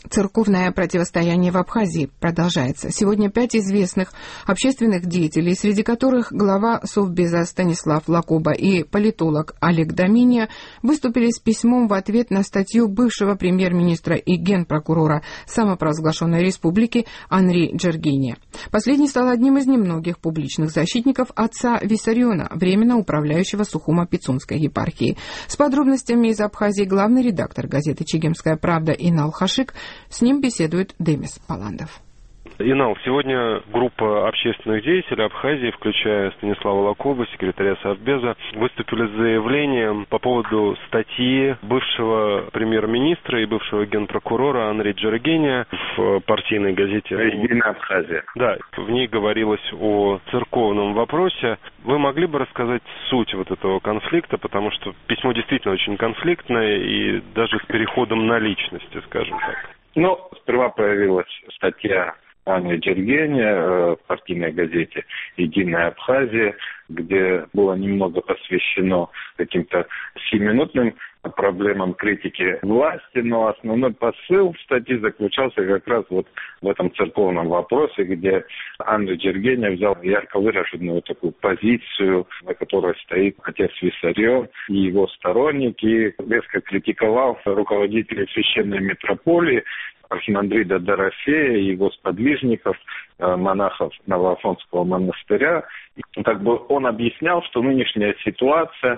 Церковное противостояние в Абхазии продолжается. Сегодня 5 известных общественных деятелей, среди которых глава Совбеза Станислав Лакоба и политолог Олег Доминия, выступили с письмом в ответ на статью бывшего премьер-министра и генпрокурора самопровозглашенной республики Анри Джергения. Последний стал одним из немногих публичных защитников отца Виссариона, временно управляющего Сухума-Пицунской епархии. С подробностями из Абхазии главный редактор газеты «Чегемская правда» Инал Хашик. С ним беседует Демис Паландов. Инал, сегодня группа общественных деятелей Абхазии, включая Станислава Лакоба, секретаря Совбеза, выступили с заявлением по поводу статьи бывшего премьер-министра и бывшего генпрокурора Анри Джергения в партийной газете «Единая Абхазия». Да, в ней говорилось о церковном вопросе. Вы могли бы рассказать суть вот этого конфликта, потому что письмо действительно очень конфликтное и даже с переходом на личности, скажем так. Сперва появилась статья Анри Джергения в партийной газете «Единая Абхазия», где было немного посвящено каким-то 7-минутным проблемам критики власти, но основной посыл статьи заключался как раз вот в этом церковном вопросе, где Анри Джергения взял ярко выраженную такую позицию, на которой стоит отец Виссарион и его сторонники, резко критиковал руководителей священной митрополии, архимандрита Дорофея и его сподвижников, монахов Новоафонского монастыря. И он объяснял, что нынешняя ситуация,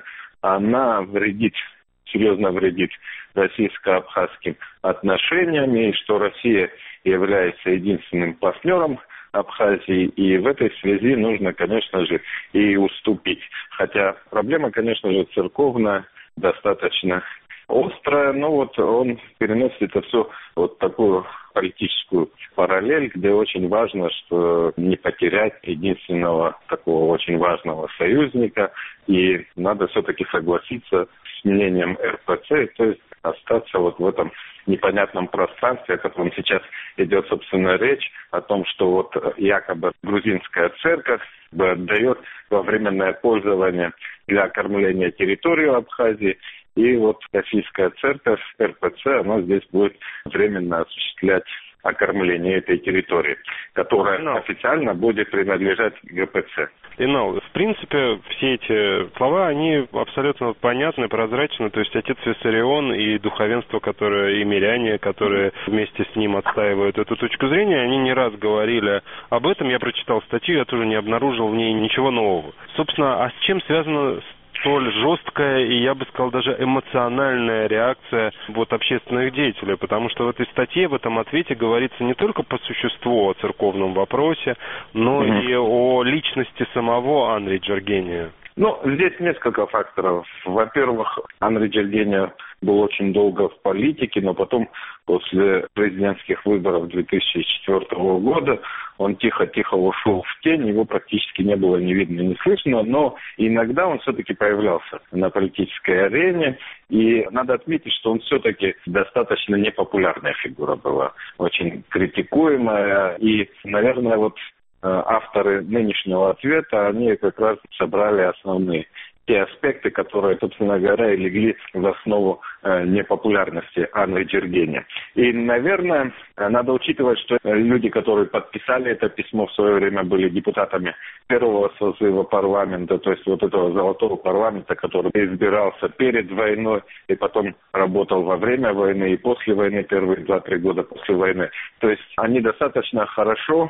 она серьезно вредит российско-абхазским отношениям, и что Россия является единственным партнером Абхазии, и в этой связи нужно, конечно же, и уступить. Хотя проблема, конечно же, церковная, достаточно острая, но он переносит это все вот такую политическую параллель, где очень важно, что не потерять единственного такого очень важного союзника, и надо все-таки согласиться с мнением РПЦ, то есть остаться вот в этом непонятном пространстве, о котором сейчас идет, собственно, речь, о том, что вот якобы грузинская церковь отдает во временное пользование для окормления территорию Абхазии, и вот Российская церковь, РПЦ, она здесь будет временно осуществлять окормление этой территории, которая официально будет принадлежать ГПЦ. Инал, в принципе, все эти слова, они абсолютно понятны, прозрачны. То есть отец Виссарион и духовенство, и миряне, которые вместе с ним отстаивают эту точку зрения, они не раз говорили об этом. Я прочитал статью, я тоже не обнаружил в ней ничего нового. Собственно, а с чем связано столь жесткая и, я бы сказал, даже эмоциональная реакция общественных деятелей, потому что в этой статье, в этом ответе говорится не только по существу о церковном вопросе, но и о личности самого Анри Джергения. Здесь несколько факторов. Во-первых, Анри Джергения был очень долго в политике, но потом, после президентских выборов 2004 года, он тихо-тихо ушел в тень, его практически не было ни видно, ни слышно, но иногда он все-таки появлялся на политической арене, и надо отметить, что он все-таки достаточно непопулярная фигура была, очень критикуемая, и, наверное, авторы нынешнего ответа, они как раз собрали основные те аспекты, которые, собственно говоря, и легли в основу непопулярности Анри Джергения. И, наверное, надо учитывать, что люди, которые подписали это письмо в свое время, были депутатами первого созыва парламента, то есть вот этого золотого парламента, который избирался перед войной и потом работал во время войны и после войны, первые 2-3 года после войны. То есть они достаточно хорошо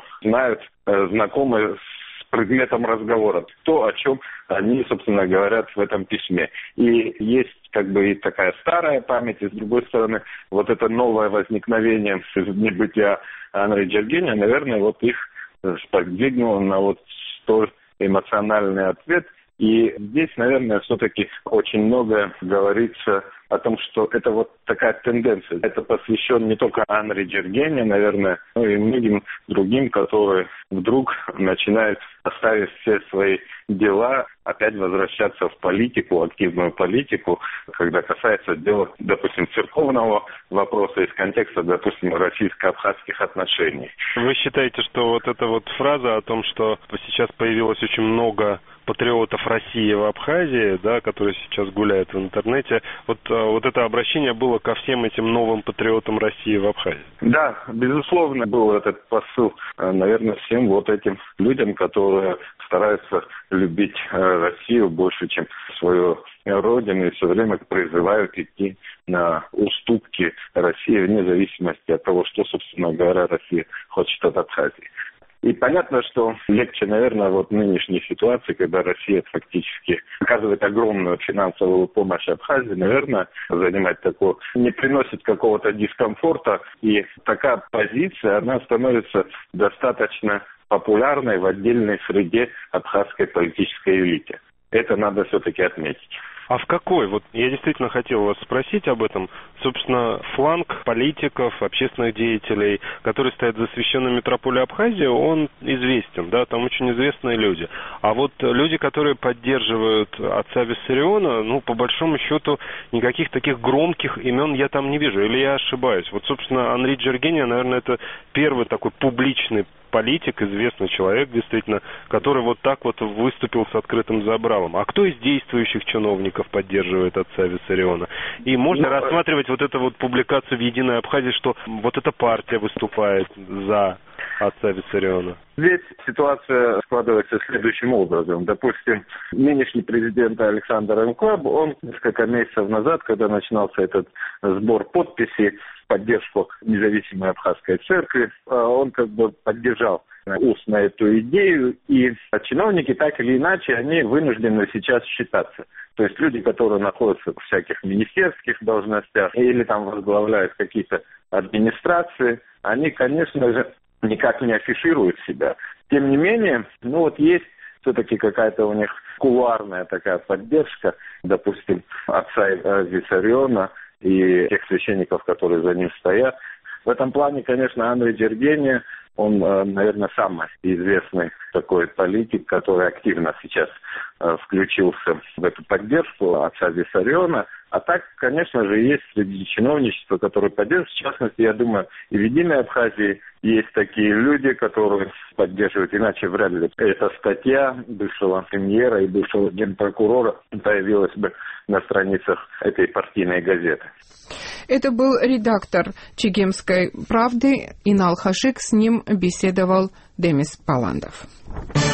знакомы с предметом разговора, то, о чем они, собственно, говорят в этом письме. И есть и такая старая память, и с другой стороны, вот это новое возникновение из небытия Анри Джергения, наверное, их сподвигнуло на столь эмоциональный ответ. И здесь, наверное, все-таки очень много говорится о том, что это такая тенденция. Это посвящено не только Анри Джергения, наверное, но и многим другим, которые вдруг начинают, оставив все свои дела, опять возвращаться в политику, активную политику, когда касается дела, допустим, церковного вопроса из контекста, допустим, российско-абхазских отношений. Вы считаете, что эта фраза о том, что сейчас появилось очень много патриотов России в Абхазии, да, которые сейчас гуляют в интернете. Вот это обращение было ко всем этим новым патриотам России в Абхазии. Да, безусловно, был этот посыл, наверное, всем вот этим людям, которые стараются любить Россию больше, чем свою родину, и все время призывают идти на уступки России вне зависимости от того, что, собственно говоря, Россия хочет от Абхазии. И понятно, что легче, наверное, вот в нынешней ситуации, когда Россия фактически оказывает огромную финансовую помощь Абхазии, наверное, занимать такое не приносит какого-то дискомфорта. И такая позиция, она становится достаточно популярной в отдельной среде абхазской политической элиты. Это надо все-таки отметить. А в какой? Вот я действительно хотел вас спросить об этом. Собственно, фланг политиков, общественных деятелей, которые стоят за священную митрополию Абхазии, он известен, да, там очень известные люди. А вот люди, которые поддерживают отца Виссариона, ну, по большому счету, никаких таких громких имен я там не вижу. Или я ошибаюсь? Вот, собственно, Анри Джергения, наверное, это первый такой публичный политик, известный человек, действительно, который вот так вот выступил с открытым забралом. А кто из действующих чиновников поддерживает отца Виссариона? И можно рассматривать вот эту вот публикацию в «Единой Абхазии», что вот эта партия выступает за отца Виссариона? Здесь ситуация складывается следующим образом. Допустим, нынешний президент Александр Энкваб, он несколько месяцев назад, когда начинался этот сбор подписей в поддержку независимой абхазской церкви, он как бы поддержал устно эту идею, и чиновники так или иначе, они вынуждены сейчас считаться. То есть люди, которые находятся в всяких министерских должностях или там возглавляют какие-то администрации, они, конечно же, никак не афишируют себя. Тем не менее, ну вот есть все-таки какая-то у них кулуарная такая поддержка, допустим, отца Виссариона и тех священников, которые за ним стоят. В этом плане, конечно, Анри Джергения, он, наверное, самый известный такой политик, который активно сейчас включился в эту поддержку отца Виссариона. А так, конечно же, есть среди чиновничества, которые поддерживают. В частности, я думаю, и в «Единой Абхазии» есть такие люди, которые поддерживают. Иначе вряд ли эта статья бывшего премьера и бывшего генпрокурора появилась бы на страницах этой партийной газеты. Это был редактор Чегемской правды Инал Хашик. С ним беседовал Демис Паландов.